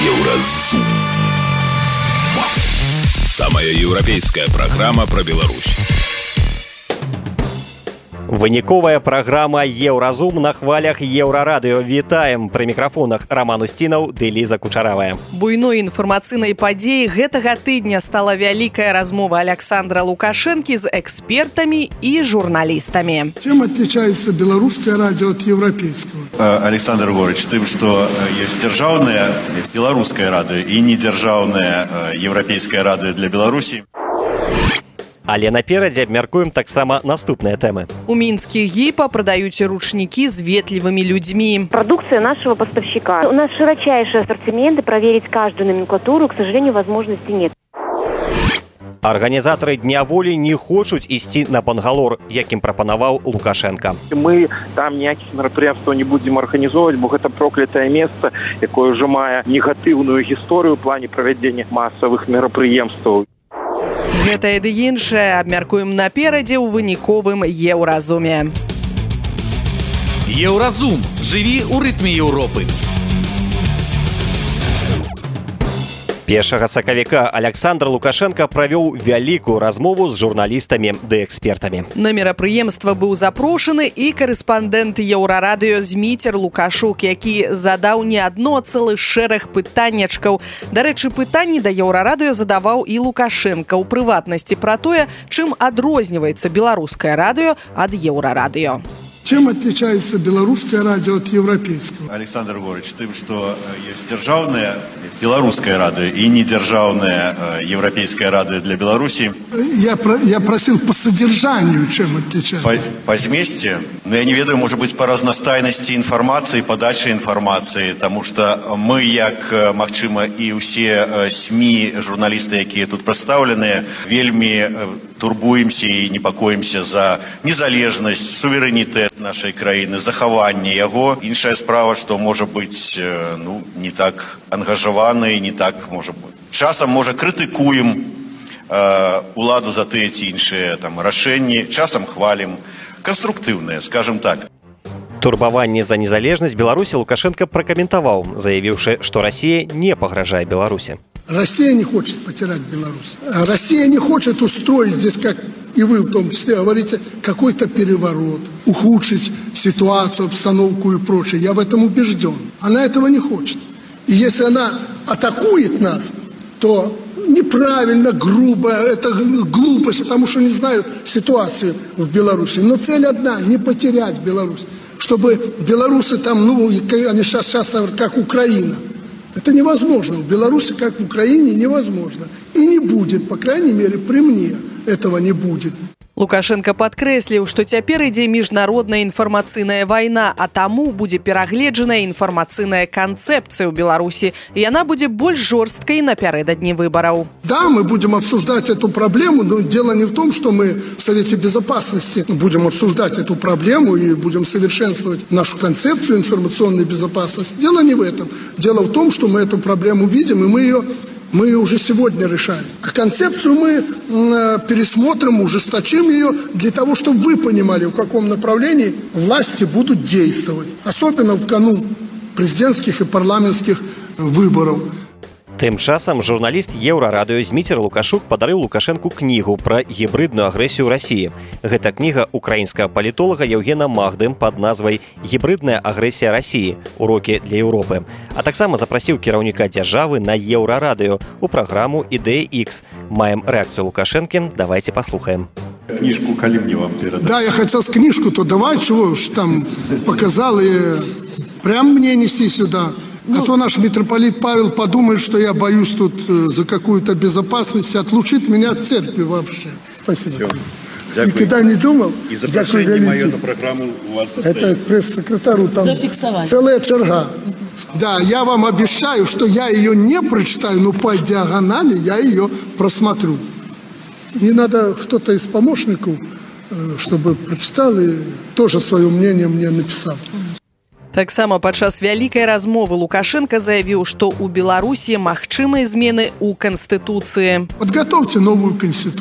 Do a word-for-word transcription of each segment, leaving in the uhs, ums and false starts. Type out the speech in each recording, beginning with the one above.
Еўразум. Самая еўрапейская программа про Беларусь. Выніковая праграма «Еўразум» на хвалях Еўрарадыё. Вітаем! Пры мікрафонах Роман Устінаў ды Ліза Кучаравая. Буйной інфармацыйнай падзеі гэтага тыдня стала вялікая размова Александра Лукашэнкі з экспертамі і журналістамі. Чем отличается белорусское радио от европейского? Александр Егорович, тем, что есть державное белорусское радио и недержавное европейское радио для Беларуси. Але наперадзе абмяркуем таксама наступныя тэмы. У Минске ГИПа продают ручники с ветливыми людьми. Продукция нашего поставщика. У нас широчайший ассортимент, и проверить каждую номенклатуру, к сожалению, возможности нет. Арганізатары Дня волі не хочуць ісці на Бангалор, якім прапанаваў Лукашенко. Мы там ніякіх мерапрыемстваў не будзем арганізоўваць, бо гэта проклятае месца, якое ўжо мае негатыўную гісторыю ў плане правядзення масавых мерапрыемстваў. Гэта і іншае абмяркуем наперадзе ў выніковым Еўразуме. Еўразум. Жыві ў рытме Еўропы. Першага сакавіка Александр Лукашенко правёў вялікую размову з журналістамі ды экспертамі. На мерапрыемства быў запрошаны і карэспандэнт Еўрарадыё Зміцер Лукашук, які задаў не адно, а цэлы шэраг пытаннячкаў. Дарэчы, пытанні да Еўрарадыё задаваў і Лукашенко, у прыватнасці пра тое, чым адрозніваецца беларускае радыё ад Еўрарадыё. Чем отличается белорусское радио от европейского? Александр Егорович, тем, что есть державное белорусское радио и недержавное европейское радио для Беларуси. Я, про, я просил по содержанию, чем отличается. По, по зместе, но я не ведаю, может быть, по разнастайности информации, подачи информации, потому что мы, как, магчыма, и все СМИ, журналисты, якія тут представлены, вельми турбуемся и непокоимся за незалежность, суверенитет нашей краины, захаванне яго. Іншая справа, что, может быть, ну, не так ангажаваны, не так, может быть. Часам, может, критикуем э, уладу за тыя ці іншыя там рашэнні, часам хвалим. Конструктивные, скажем так. Турбаванне за незалежнасць Беларусі Лукашенко пракаментаваў, заявіўшы, што Россия не пагражае Беларусі. Россия не хочет потерять Беларусь. Россия не хочет устроить здесь, как и вы в том числе говорите, какой-то переворот, ухудшить ситуацию, обстановку и прочее. Я в этом убежден. Она этого не хочет. И если она атакует нас, то неправильно, грубо, это глупость, потому что не знают ситуацию в Беларуси. Но цель одна – не потерять Беларусь. Чтобы белорусы там, ну, они сейчас, сейчас говорят, как Украина. Это невозможно. В Беларуси, как в Украине, невозможно. И не будет, по крайней мере, при мне этого не будет. Лукашенко падкрэсліў, што цяпер ідзе міжнародная інфармацыйная вайна, а таму будзе перагледжаная інфармацыйная канцэпцыя ў Беларусі, і яна будзе больш жорсткай напярэдадні выбараў. Да, мы будем обсуждать эту проблему, но дело не в том, что мы в Совете Безопасности будем обсуждать эту проблему и будем совершенствовать нашу концепцию информационной безопасности. Дело не в этом. Дело в том, что мы эту проблему видим, и мы ее Мы ее уже сегодня решаем. А концепцию мы э, пересмотрим, ужесточим ее для того, чтобы вы понимали, в каком направлении власти будут действовать. Особенно в канун президентских и парламентских выборов. Тым часам журналіст Еўрарадыё Зміцер Лукашук падарыў Лукашэнку кнігу пра гібрыдную агрэсію Расіі. Гэта кніга украінскага палітолага Еўгена Магды пад назвай «Гібрыдная агрэсія Расіі. Урокі для Еўропы». А таксама запрасіў кіраўніка дзяржавы на Еўрарадыё у праграму «Ідэя Ікс». Маем рэакцыю Лукашэнкі, давайте послухаем. Книжку коли мне вам передать? Да, я хотел с книжку, то давай, чего уж там показал, и прям мне неси сюда. А то наш митрополит Павел подумает, что я боюсь тут за какую-то безопасность, отлучит меня от церкви вообще. Спасибо. Все. Никогда не думал. И запрошение мое на программу у вас состоится. Это пресс-секретарю там целая черга. Да, я вам обещаю, что я ее не прочитаю, но по диагонали я ее просмотрю. И надо кто-то из помощников, чтобы прочитал и тоже свое мнение мне написал. Таксама падчас вялікай размовы Лукашенко заявіў, што ў Беларусі магчымыя змены ў Канстытуцыі. Подготовьте новую Конституцию.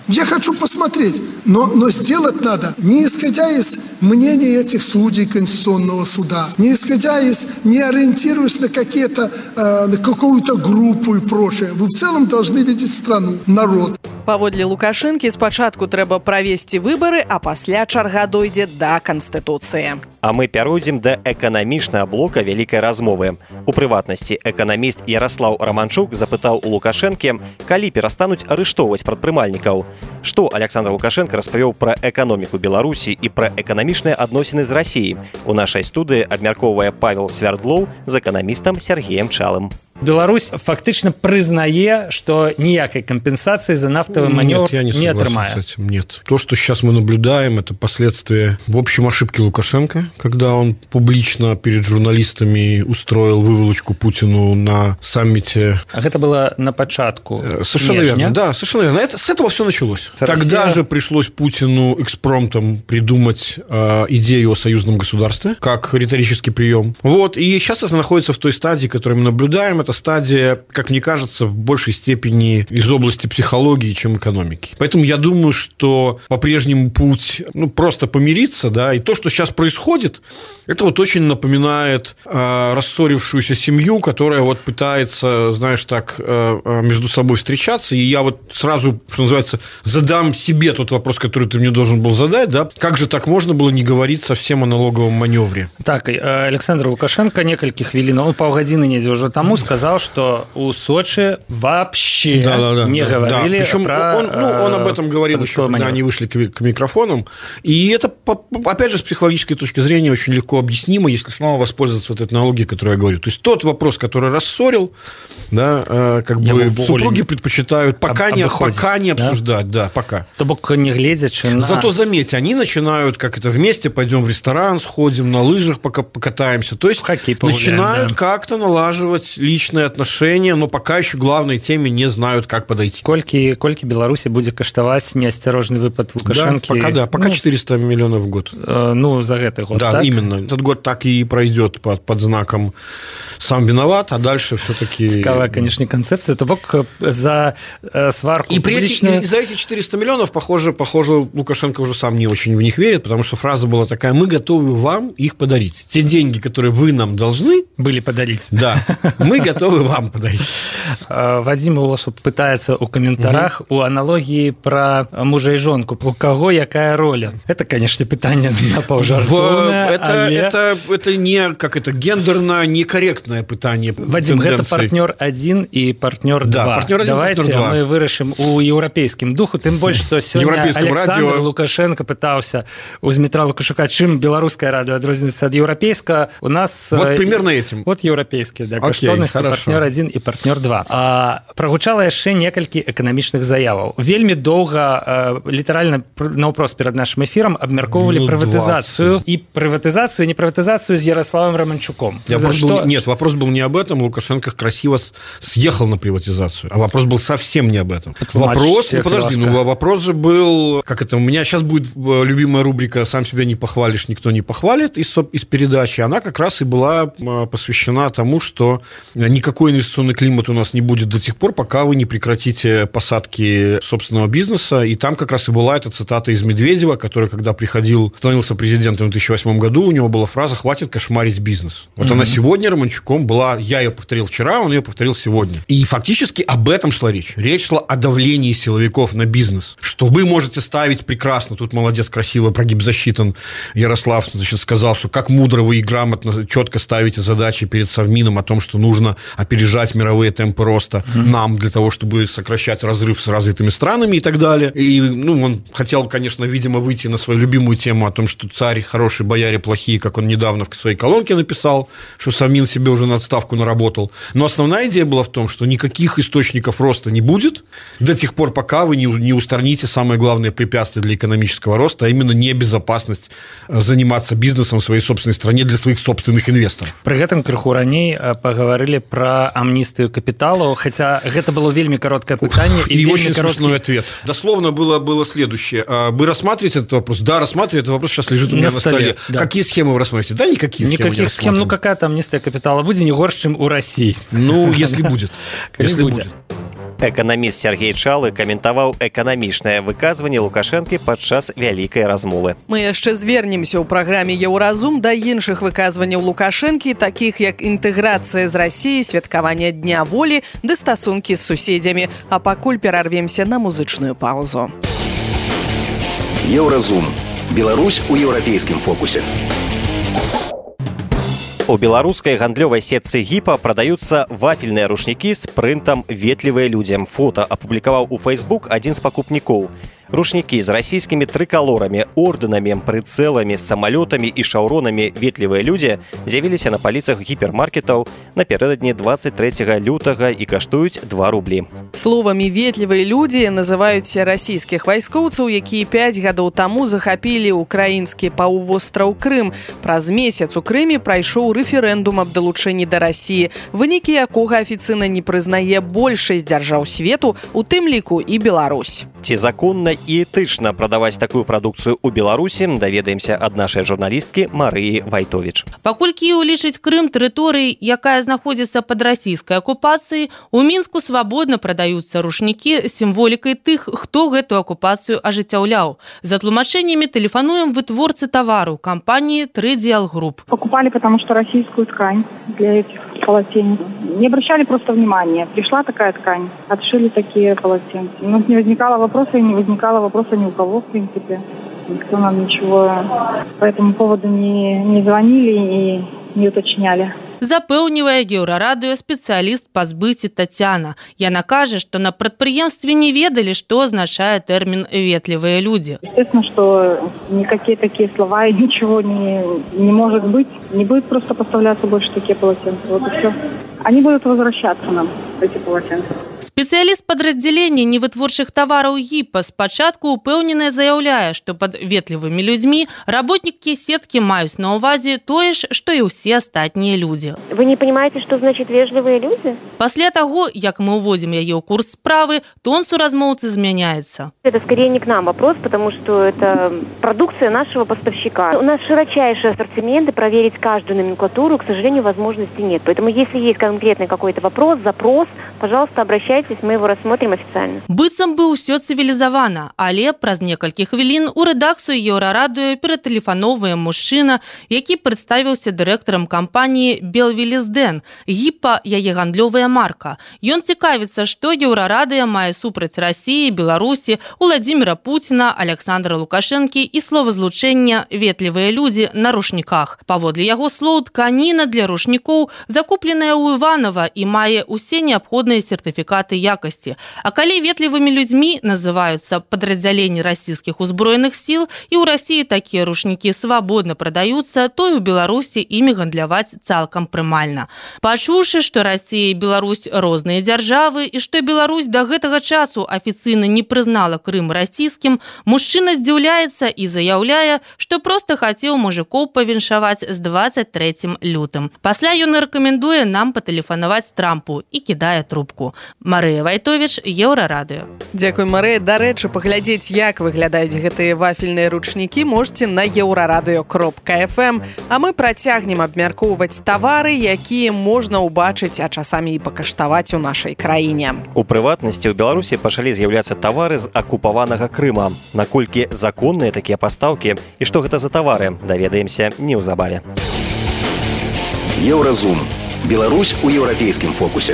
Я хочу посмотреть, но, но сделать надо не исходя из мнений этих судей Конституционного суда, не исходя из, не ориентируясь на какие-то, э, на какую-то группу и прочее. Вы в целом должны видеть страну, народ. Паводле Лукашэнкі спачатку трэба правесці выбары, а пасля чарга дойдзе да Канстытуцыі. А мы пяройдзем да эканамічнага блока вялікай размовы. У прыватнасці эканаміст Яраслаў Раманчук запытаў у Лукашэнкі, калі перастануць арыштоўваць прадпрымальнікаў. Што Александр Лукашенко распавёў пра эканоміку Беларусі і пра эканамічныя адносіны з Расіяй. У нашай студыі абмяркоўвае Павел Свярдлоў з эканамістам Сергеем Чалым. Беларусь фактично признае, что никакой компенсации за нафтовый маневр Нет, я не, не отрымает. С этим. Нет. То, что сейчас мы наблюдаем, это последствия, в общем, ошибки Лукашенко, когда он публично перед журналистами устроил выволочку Путину на саммите. А это было на початку. Совершенно снежня. верно. Да, совершенно верно. Это, с этого все началось. Россия... Тогда же пришлось Путину экспромтом придумать э, идею о союзном государстве, как риторический прием. Вот. И сейчас это находится в той стадии, которую мы наблюдаем. Это стадия, как мне кажется, в большей степени из области психологии, чем экономики. Поэтому я думаю, что по-прежнему путь, ну, просто помириться, да, и то, что сейчас происходит, это вот очень напоминает э, рассорившуюся семью, которая вот пытается, знаешь, так э, между собой встречаться, и я вот сразу, что называется, задам себе тот вопрос, который ты мне должен был задать, да, как же так можно было не говорить совсем о налоговом маневре? Так, Александр Лукашенко некалькі хвілін, он паўгадзіны недзе ўжо таму сказал, что у Сочи вообще да, да, да, не да, говорили да. Причем про... Он, ну, он об этом говорил еще, когда маневр. Они вышли к, к микрофонам. И это, опять же, с психологической точки зрения очень легко объяснимо, если снова воспользоваться вот этой аналогией, которую я говорю. То есть тот вопрос, который рассорил, да, как я бы супруги предпочитают пока, об, не, пока не обсуждать. Да? Да, пока. То бок не глядячи на... Зато, заметьте, они начинают, как это, вместе пойдем в ресторан, сходим, на лыжах пока покатаемся. То есть начинают да. как-то налаживать личные отношения, но пока еще главной теме не знают, как подойти. Кольки, кольки Беларуси будет каштовать неосторожный выпад Лукашенко? Да, пока, да, пока ну, четыреста миллионов в год. Э, ну, за этот год, да, так? Именно. Этот год так и пройдет под, под знаком «сам виноват», а дальше все-таки... Цикавая, конечно, концепция. То бок за э, сварку и, публичную... и, и за эти четыреста миллионов, похоже, похоже, Лукашенко уже сам не очень в них верит, потому что фраза была такая: «Мы готовы вам их подарить. Те деньги, которые вы нам должны...» Были подарить. Да, мы готовы вам подарить. Вадим Осуп пытается у комментариях угу. у аналогии про мужа и жонку. У кого какая роль? Это, конечно, питание на паўжартоўнае, это, але... это, это не, как это, гендерно некорректное питание. Вадим, это партнер один и партнер да, два. Партнер один, Давайте партнер два. Мы вырашим у европейским духу, тем больше, что сегодня Александр радио... Лукашенко пытался у Дмитра Лукашука, чем белорусское радио отрознится от европейского. У нас... Вот примерно этим. Вот европейские, да, каштоўнасці, партнер один и партнер два. А, прогучала яшчэ некалькі эканамічных заяваў. Вельмі доўга, э, літаральна наўпрост перад нашим эфиром абмяркоўвалі ну, прыватызацыю и прыватызацыю, не прыватызацыю с Ярославом Романчуком. Вопрос что... был, нет, вопрос был не об этом. Лукашенко красиво съехал на приватизацию, а вопрос был совсем не об этом. Вопрос, ну, подожди, ну, вопрос же был, как это, у меня сейчас будет любимая рубрика «Сам себя не похвалишь, никто не похвалит» из, из передачи. Она как раз и была посвящена тому, что никакой инвестиционный климат у нас не будет до тех пор, пока вы не прекратите посадки собственного бизнеса. И там как раз и была эта цитата из Медведева, который, когда приходил, становился президентом в две тысячи восьмом году, у него была фраза «хватит кошмарить бизнес». Вот mm-hmm. она сегодня Романчуком была, я ее повторил вчера, он ее повторил сегодня. И фактически об этом шла речь. Речь шла о давлении силовиков на бизнес. Что вы можете ставить прекрасно, тут молодец, красиво, прогиб засчитан, Ярослав, значит, сказал, что как мудро вы и грамотно, четко ставите задачи перед Совмином о том, что нужно опережать мировые темпы роста mm-hmm. нам для того, чтобы сокращать разрыв с развитыми странами и так далее. И, ну, он хотел, конечно, видимо, выйти на свою любимую тему о том, что царь хороший, бояре плохие, как он недавно в своей колонке написал, что Совмин себе уже на отставку наработал. Но основная идея была в том, что никаких источников роста не будет до тех пор, пока вы не, не устраните самое главное препятствие для экономического роста, а именно небезопасность заниматься бизнесом в своей собственной стране для своих собственных инвесторов. При этом крыху раней поговорили про амнистию капиталу, хотя это было вельми короткое питание. И, и очень короткий... смешной ответ. Дословно было, было следующее. Вы рассматриваете этот вопрос? Да, рассматриваю. Этот вопрос сейчас лежит у меня на, на столе. столе. Да. Какие схемы вы рассматриваете? Да, никакие схемы Никаких схем. Ну, какая там амнистия капитала будет не горше, чем у России. Ну, если будет. Если будет. Эканаміст Сергей Чалы каментаваў эканамічнае выказванне Лукашэнкі падчас вялікай размовы. Мы яшчэ звернемся ў праграме «Еўразум» да іншых выказванняў Лукашэнкі, такіх як інтэграцыя з Расіяй, святкаванне Дня волі ды стасункі з суседзямі. А пакуль перарвемся на музычную паузу. «Еўразум». Беларусь у еўрапейскім фокусе. У беларускай гандлёвай сетцы гіпа прадаюцца вафельныя рушнікі з прынтам «Ветлівыя людзям». Фота апублікаваў у Facebook адзін з пакупнікоў. Рушнікі з расійскімі трыкалорамі, ордэнамі, прыцэламі, самалётамі і шаўронамі «Ветлівыя людзі» з'явіліся на паліцах гіпермаркетаў напярэдадні двадцать трэцяга лютага і каштуюць два рублі. Словамі «Ветлівыя людзі» называюць расійскіх вайскоўцаў, якія пяць гадоў таму захапілі ўкраінскі паўвостраў Крым. Праз месяц у Крыме прайшоў рэферэндум аб далучэнні да Расіі, вынікі якога афіцыйна не прызнае большасць дзяржаў свету, у тым ліку і Беларусь. Ці законна і этычна прадаваць такую прадукцыю ў Беларусі, даведаемся ад нашай журналісткі Марыі Вайтовіч. Пакуль Кіеў лічыць Крым тэрыторыяй, якая знаходзіцца пад расійскай акупацыяй, у Мінску свабодна прадаюцца рушнікі з сімволікай тых, хто гэту акупацыю ажыццяўляў. За тлумачэннямі тэлефануем вытворцы тавару кампаніі «Тридиал Групп». Покупали, потому что российскую ткань для этих полотенец. Не обращали просто внимания. Пришла такая ткань, отшили такие полотенца. У нас не возникало вопроса, и не возникало вопроса ни у кого, в принципе. Никто нам ничего по этому поводу не, не звонили и не уточняли. Запэўнівае Еўрарадыё спецыяліст па збыце Тацяна. Яна кажа, што на прадпрыемстве не ведалі, што азначае тэрмін «ветлівыя людзі». Естественно, что никакие такие слова и ничего не, не может быть. Не будет просто поставляться больше такие полотенца. Вот и все. Они будут возвращаться нам, эти полотенца. Спецыяліст падраздзялення невытворчых тавараў гіпа спачатку упэўнена заяўляе, што пад ветлівымі людзьмі работнікі сеткі маюць на ўвазе тое ж, што і ўсе астатнія людзі. Вы не понимаете, что значит «вежливые люди»? Пасля таго, як мы уводзім яе ў курс справы, тон суразмоўцы змяняецца. Это скорее не к нам вопрос, потому что это продукция нашего поставщика. У нас широчайший ассортимент, и проверить каждую номенклатуру, к сожалению, возможности нет. Поэтому, если есть конкретный какой-то вопрос, запрос, пожалуйста, обращайтесь, мы его рассмотрим официально. Быццам бы ўсё цывілізавана, але праз некалькі хвілін у рэдакцыю Еўрарадыё ператэлефаноўвае мужчына, які прадставіўся дырэктарам кампаніі «Белвелизден», гіпа яе гандлёвая марка. Ён цікавіцца, што Еўрарадыё мае супраць Расіі, Беларусі, Уладзіміра Пуціна, Александра Лукашэнкі і словазлучэння «ветлівыя людзі» на рушніках. Паводле яго слоў, тканіна для рушнікоў закупленая ў Іванова і мае ўсе неабходныя сертыфікаты якасці. А калі ветлівымі людзьмі называюцца падраздзяленні расійскіх узброеных сіл і ў Расіі такія рушнікі свабодна прадаюцца, то і ў Беларусі імі гандляваць цалкам прымальна. Пачуўшы, што Расія і Беларусь розныя дзяржавы і што Беларусь да гэтага часу афіцыйна не прызнала Крым расійскім, мужчына здзіўляецца і заяўляе, што проста хацеў мужикоў павіншаваць з двадцать трэцім лютым. Пасля ён рэкамендуе нам патэлефанаваць Трампу і кідае трубку. Марыя Вайтовіч, Еўрарадыё. Дзякуй, Марыя. Дарэчы, паглядзець, як выглядаюць гэтыя вафельныя ручнікі, можете на еўрарадыё кропка эф эм. А мы працягнем абмяркоўваць тавары, якія можна ўбачыць, а часамі і пакаштаваць у нашай краіне. У прыватнасці, ў Беларусі пачалі з'яўляцца тавары з акупаванага Крыма. Наколькі законныя такія пастаўкі і што гэта за тавары, даведаемся неўзабаве. Еўразум. Беларусь у еўрапейскім фокусе.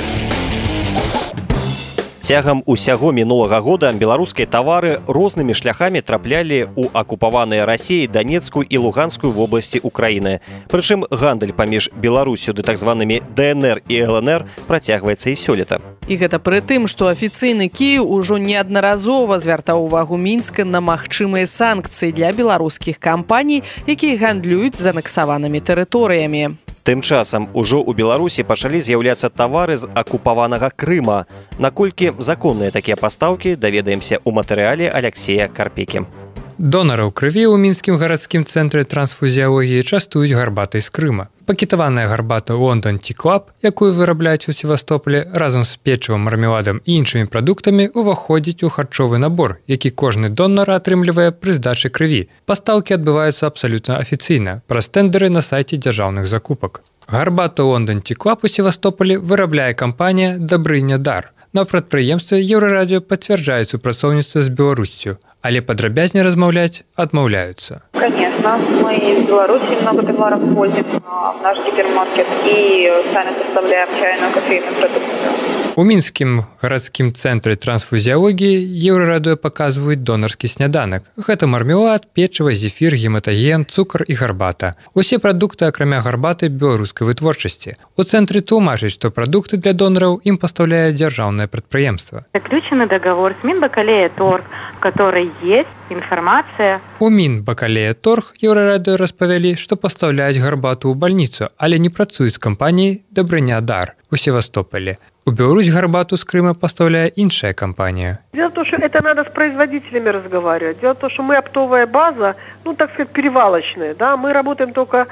Цягам усяго мінулага года беларускія тавары рознымі шляхамі траплялі ў акупаваныя Расіяй, Данецкую і Луганскую вобласці Украіны. Прычым гандаль паміж Беларусю ды так званымі дэ эн эр і эл эн эр працягваецца і сёлета. І гэта пры тым, што афіцыйны Кіеў ужо неаднаразова звяртаў увагу Мінска на магчымыя санкцыі для беларускіх кампаній, якія гандлююць з анексаванымі тэрыторыямі. Тым часам ужо ў Беларусі пачалі з'яўляцца тавары з акупаванага Крыма. Наколькі законныя такія пастаўкі, даведаемся ў матэрыяле Алексея Карпекі. Донараў крыві ў мінскім гарадскім цэнтры трансфузіялогіі частуюць гарбатай з Крыма. Пакетаваная гарбата Лондон Tea Club, якую вырабляюць у Севастополі, разам з печывам, мармеладам і іншымі прадуктамі уваходзіць у харчовы набор, які кожны донар атрымлівае пры здачы крыві. Пастаўкі адбываюцца абсалютна афіцыйна, праз тэндеры на сайце дзяржаўных закупак. Гарбату Лондон Tea Club у Севастополі вырабляе кампанія «Дабрыня Дар». На прадпрыемстве Еўрарадыё пацвярджае супрацоўніцтва з Беларусью, але падрабязней размаўляць адмаўляюцца. Конечно, мы из Беларуси много товаров возим в наш гипермаркет и сами поставляем чайную, кофейную продукцию. У мінскім гарадскім цэнтры трансфузіялогіі Еўрарадыё паказваюць донарскі сняданак. Гэта мармелад, печыва, зефір, гематаген, цукар і гарбата. Усе прадукты, акрамя гарбаты, беларускай вытворчасці. У цэнтры тлумачаць, што прадукты для донараў ім пастаўляе дзяржаўнае прадпрыемства. Заключены договор с Минбакалея-Торг, в которой есть информация. У Мінбакалея-Торг Еўрарадыё распавялі, што пастаўляюць гарбату ў бальніцу, але не працуюць з кампаніяй «Добрыня-Дар» у Севастополе. У Беларусь гарбату з Крыма пастаўляе іншая кампанія. Дело в том, что это надо с производителями разговаривать. Дело в том, что мы оптовая база, ну, так сказать, перевалочная, да, мы работаем только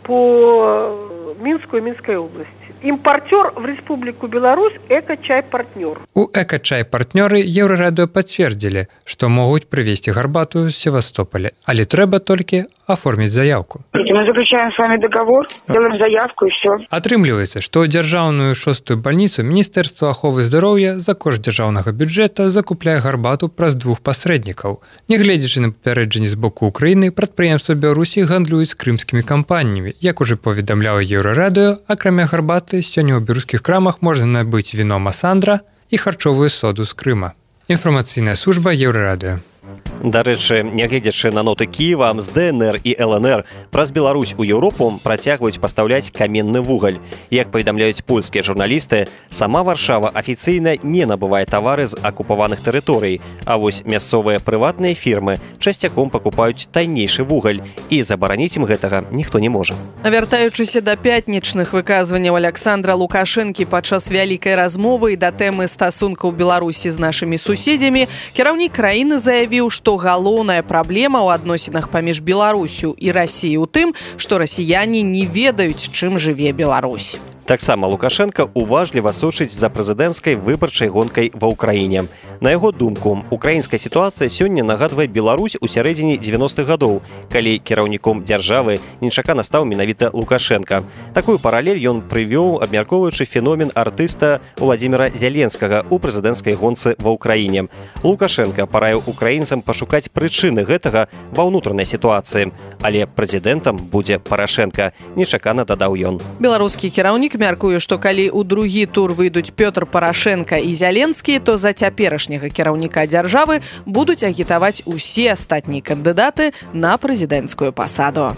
по Минску и Минской области. Импортер в Республику Беларусь – «Эко-чай-партнер». У «Эко-чай-партнеры» Еўрарадыё пацвердзілі, што могуць прывезці гарбату з Севастополя, але трэба толькі оформить заявку. Мы заключаем с вами договор, делаем заявку и все. Атрымліваецца, што дзяржаўную шостую бальніцу Міністэрства аховы здароўя за кошт дзяржаўнага бюджэта закупляе гарбату праз двух пасрэднікаў. Нягледзячы на папярэджанні з боку Украіны, прадпрыемствы Беларусі гандлююць з крымскімі кампаніямі. Як ужо паведамляла Еўрарадыё, акрамя гарбаты, сёння ў беларускіх крамах можна набыць віно Масандра і харчовую соду з Крыма. Інфармацыйная служба Еўрарадыё. Дарэчы, нягледзячы на ноты Кіева, з ДНР і ЛНР праз Беларусь у Еўропу працягваюць пастаўляць каменны вугаль. Як паведамляюць польскія журналісты, сама Варшава афіцыйна не набывае тавары з акупаваных тэрыторый, а вось мясцовыя прыватныя фірмы часцяком пакупаюць таннейшы вугаль, і забараніць ім гэтага ніхто не можа. Вяртаючыся да пятнічных выказванняў Александра Лукашэнкі падчас вялікай размовы і да тэмы стасункаў Беларусі з нашымі суседзямі, кіраўнік краіны заявіў, што галоўная праблема ў адносінах паміж Беларусю і Расіяй у тым, што расіяне не ведаюць, чым жыве Беларусь. Таксама Лукашенко уважліва сочыць за прэзідэнцкай выбарчай гонкай ва ўкраіне. На яго думку, украінская сітуацыя сёння нагадвае Беларусь у сярэдзіне дзевяностых гадоў, калі кіраўніком дзяржавы нечакана стаў менавіта Лукашенко. Такую паралель ён прывёў, абмяркоўваючы феномен артыста Владзіміра Зяленскага ў прэзідэнцкай гонцы ва ўкраіне. Лукашенко параіў украінцам пашукаць прычыны гэтага ва ўнутранай сітуацыі, але прэзідэнтам будзе Парашенко, нечакана дадаў ён. Беларускі кіраўнік мяркуе, што калі ў другі тур выйдуць Пётр Парашенко і Зяленскі, то за цяперашняга кіраўніка дзяржавы будуць агітаваць усе астатнія кандыдаты на прэзідэнцкую пасаду.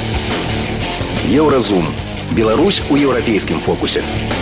Еўразум. Беларусь у еўрапейскім фокусе.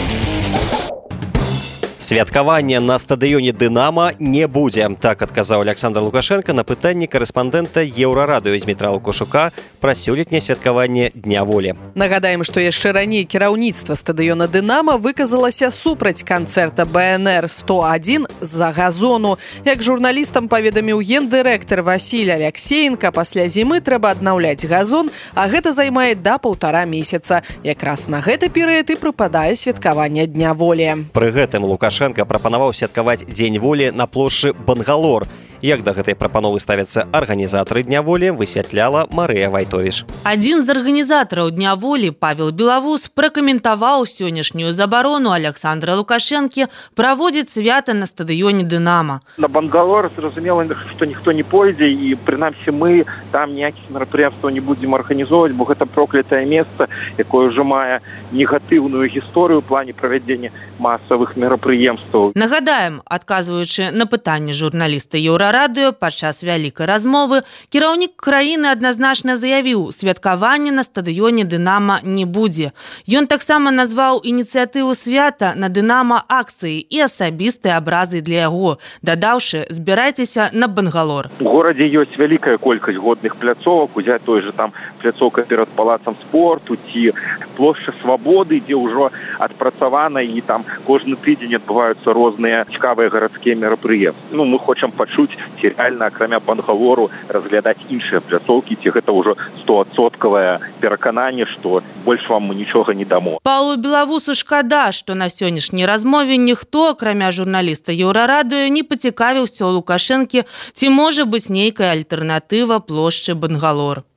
Святкавання на стадыёне «Дынама» не будзе. Так адказаў Александр Лукашенко на пытанні корэспандэнта Еўрарадыё Змітра Лукашука пра сёлетняе святкаванне Дня волі. Нагадаем, што яшчэ раней кіраўніцтва стадыёна «Дынама» выказалася супраць канцэрта бэ эн эр сто адзін з-за газону. Як журналістам паведаміў гендырэктар Васіль Аляксеенка, пасля зімы трэба аднаўляць газон, а гэта займае да паўтара месяца. Якраз на гэты перыяд і прыпадае святкаванне Дня волі. Пры гэтым Лукашенко Лукашенко прапанаваў святкаваць Дзень волі на плошчы Бангалор. Як да гэтай прапановы ставяцца арганізатары Дня волі, высвятляла Марыя Вайтовіш. Адзін з арганізатараў Дня волі, Павел Белавус, пракаментаваў сённяшнюю забарону Александра Лукашэнкі праводзіць свята на стадыёне «Дынама». На Бангалор зразумела, што ніхто не пойдзе, і прынамсі мы там ніякіх мерапрыемстваў не будзем арганізоўваць, бо гэта проклятае месца, якое ўжо мае негатыўную гісторыю ў плане правядзення масавых мерапрыемстваў. Нагадаем, адказваючы на пытанне журналіста Еўрарадыё падчас вялікай размовы, кіраўнік краіны адназначна заявіў, святкаванне на стадыёне «Дынама» не будзе. Ён таксама назваў ініцыятыву свята на «Дынама» акцыі і асабістыя абразы для яго, дадаўшы, збірайцеся на Бангалор. У горадзе ёсць вялікая колькасць годных пляцовак, узяць той же там пляцоўка перад палацам спорту ці плошча Свабоды, дзе ўжо адпрацавана, і там кожны тыдзень адбываюцца розныя цікавыя гарадскія мерапрыемствы. Ну, мы хочам пачуць, ці рэальна, акрамя Бангалору, разглядаць іншыя пляцоўкі, ці гэта ўжо стоадсоткавае перакананне, што больш вам мы нічога не дамо. Паўлу Белавусу шкада, што на сённяшняй размове ніхто, акрамя журналіста Еўрарадыё, не пацікавіўся ў Лукашэнкі, ці можа быць нейкая альтэрнатыва плошчы Бангалор.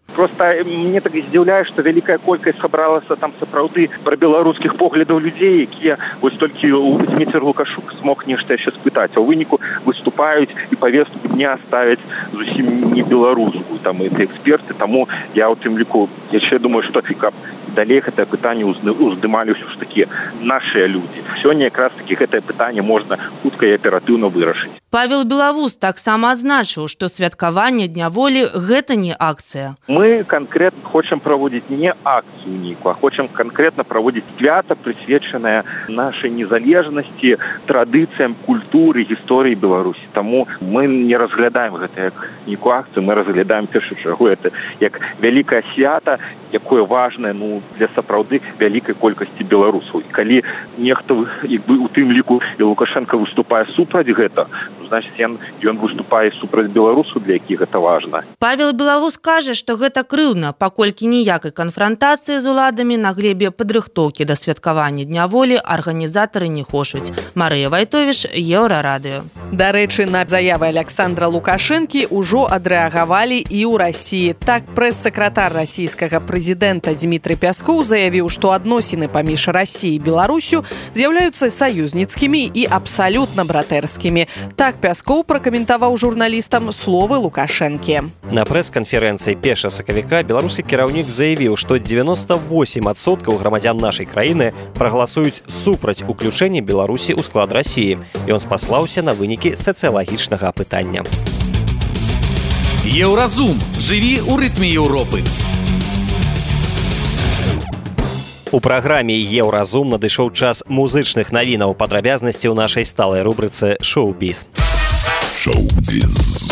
Просто мне так здзіўляе, што вялікая колькасць сабралася там сапраўды пра беларускіх поглядаў людзей, якія вось толькі Зміцер Лукашук смог нешта яшчэ спытаць, а ў выніку выступаюць і павестку дня ставяць зусім не беларускую, там эти эксперты, таму я ў тым ліку яшчэ думаю, што каб далей гэтае пытанне уздымалі ўсё ж такі нашыя людзі. Сёння якраз такі гэтае пытанне можна хутка і аператыўна вырашыць. Павел Белавус таксама адзначыў, што святкаванне Дня волі гэта не акцыя. Мы канкрэтна хочам праводзіць не акцыю нейкую, а хочам канкрэтна праводзіць свята, прысвечанае нашай незалежнасці, традыцыям, культуры, гісторыі Беларусі. Таму мы не разглядаем гэта як нейкую акцыю, мы разглядаем першую чаргу гэта як вялікае свята, якое важнае, ну, для сапраўды вялікай колькасці беларусаў. І калі нехта, як бы у тым ліку і Лукашенко выступае супраць гэта, значыць, ён, ён выступае супраць беларусаў, для якіх гэта важна. Павел Белавус кажа, што гэта крыўдна, паколькі ніякай канфрантацыі з уладамі на глебе падрыхтоўкі да святкавання Дня волі арганізатары не хочуць. Марыя Вайтовіч, Еўрарадыё. Дарэчы, на заявы Александра Лукашэнкі ўжо адрэагавалі і ў Расіі. Так, прэс-сакратар расійскага прэзідэнта Дмітрый Пяскоў заявіў, што адносіны паміж Расіяй і Беларусю з'яўляюцца саюзніцкімі і абсалютна братэрскімі. Так Пяскоў пракаментаваў журналістам словы Лукашэнкі. На прэс-канферэнцыі першага сакавіка беларускі кіраўнік заявіў, што дзевяносто восемь адсоткаў грамадзян нашай краіны прагаласуюць супраць уключэння Беларусі ў склад Расіі. Ён спаслаўся на вынікі сацыялагічнага апытання. Еўразум. Жыві ў рытме Еўропы. У праграме «Еўразум» надышоў час музычных навінаў, падрабязнасці ў нашай сталай рубрыцы «Шоу-біз». Шоу-біз.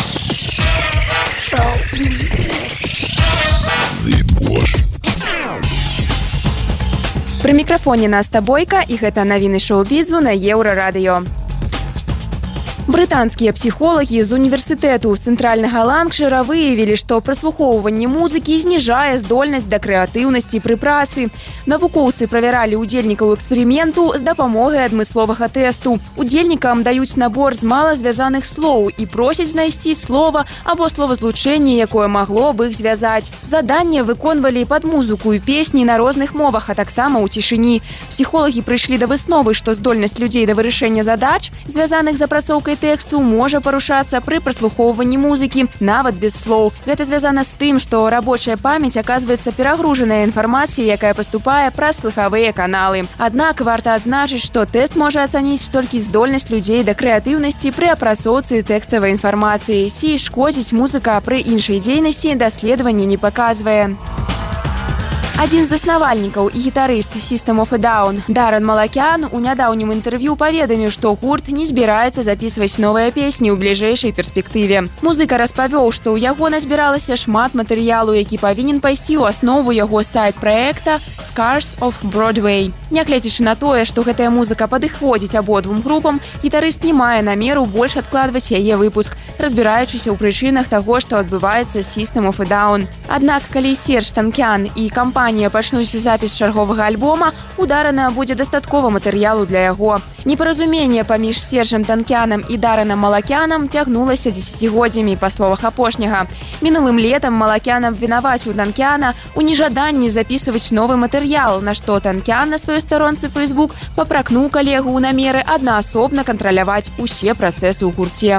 Пры мікрафоне Наста Бойка, і гэта навіны шоу-бізу на Еўрарадыё. Брытанскія псіхолагі з універсітэту цэнтральнага Ланкшыра выявілі, што праслухоўванне музыкі зніжае здольнасць да крэатыўнасці пры працы. Навукоўцы правяралі ўдзельнікаў эксперыменту з дапамогай адмысловага тэсту. Удзельнікам даюць набор з малазвязаных слоў і просяць знайсці слова або словазлучэнне, якое магло б іх звязаць. Заданне выконвалі пад музыку і песні на розных мовах, а таксама ў цішыні. Псіхолагі прыйшлі да высновы, што здольнасць людзей да вырашэння задач, звязаных з апрацоўкай тэксту, можа парушацца пры праслухоўванні музыкі, нават без слоў. Гэта звязана з тым, што рабочая памяць аказваецца перагружаная інфармацыяй, якая паступае праз слыхавыя каналы. Аднак варта адзначыць, што тэст можа ацаніць толькі здольнасць людзей да крэатыўнасці пры апрацоўцы тэкставай інфармацыі. Ці шкодзіць музыка пры іншай дзейнасці, даследаванне не паказвае. Адзін з заснавальнікаў і гітарыст System of a Down Дарэн Малакян у нядаўнім інтэрв'ю паведаміў, што гурт не збіраецца запісваць новыя песні ў бліжэйшай перспектыве. Музыка распавёў, што ў яго назбіралася шмат матэрыялу, які павінен пайсці ў аснову яго сайт-праекта Scars of Broadway. Нягледзячы на тое, што гэтая музыка падыходзіць абодвум групам, гітарыст не мае намеру больш адкладваць яе выпуск, разбіраючыся ў прычынах таго, што адбываецца System of a Down. Аднак, калі Серж Танкян і кампанія пачнуць запіс чарговага альбома, у Дарэна будзе дастаткова матэрыялу для яго. Непаразуменне паміж Сержам Танкянам і Дарэнам Малакянам цягнулася дзесяцігоддзямі, па словах апошняга. Мінулым летам Малакян абвінаваціў Танкяна ў нежаданні запісваць новы матэрыял, на што Танкян на сваёй старонцы Facebook папракнуў калегу ў намеры аднаасобна кантраляваць усе працэсы ў гурце.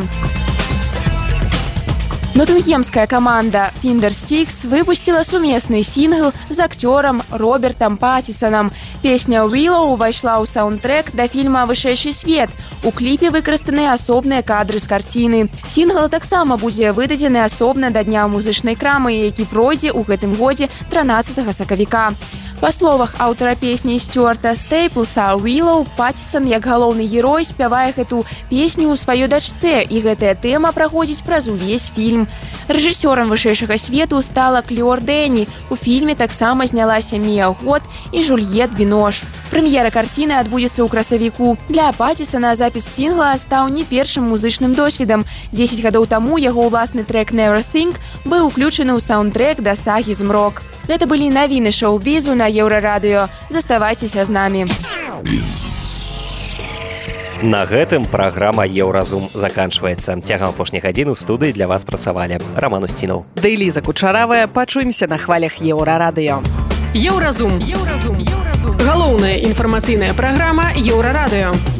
Ноттынгемская каманда Tindersticks выпусціла сумесны сінгл з акцёрам Робертам Паттісанам. Песня «Willow» увайшла ў саундтрэк да фільма «Вышэйшы свет». У кліпе выкарыстаны асобныя кадры з карціны. Сінгл таксама будзе выдадзены асобна да дня музычнай крамы, які пройдзе ў гэтым годзе трынаццатага сакавіка. Па словах аўтара песні Стюарта Стейплса, «Willow» Паттісан як галоўны герой спявае гэту песню ў сваёй дачцэ, і гэтая тэма праходзіць праз увесь фільм. Рэжысёрам «Вышэйшага свету» стала Клёр Дэні. У фільме таксама знялася Мія Гот і Жульет Бінош. Прэм'ера карціны адбудзецца ў красавіку. Для Паттісана запіс сінгла стаў не першым музычным досведам. дзесяць гадоў таму яго ўласны трэк «Never Think» быў уключаны ў саундтрэк да сагі «Змрок». Гэта былі навіны шоу-бізу на Еўрарадыё. Заставайцеся з намі. На гэтым праграма «Еўразум» заканчваецца. Цягам апошняй гадзіны ў студыі для вас працавалі Роман Устінаў. Да і Ліза Кучаравая. Пачуемся на хвалях Еўрарадыё. Еўразум. Еўразум. Еўразум. Галоўная інфармацыйная праграма Еўрарадыё.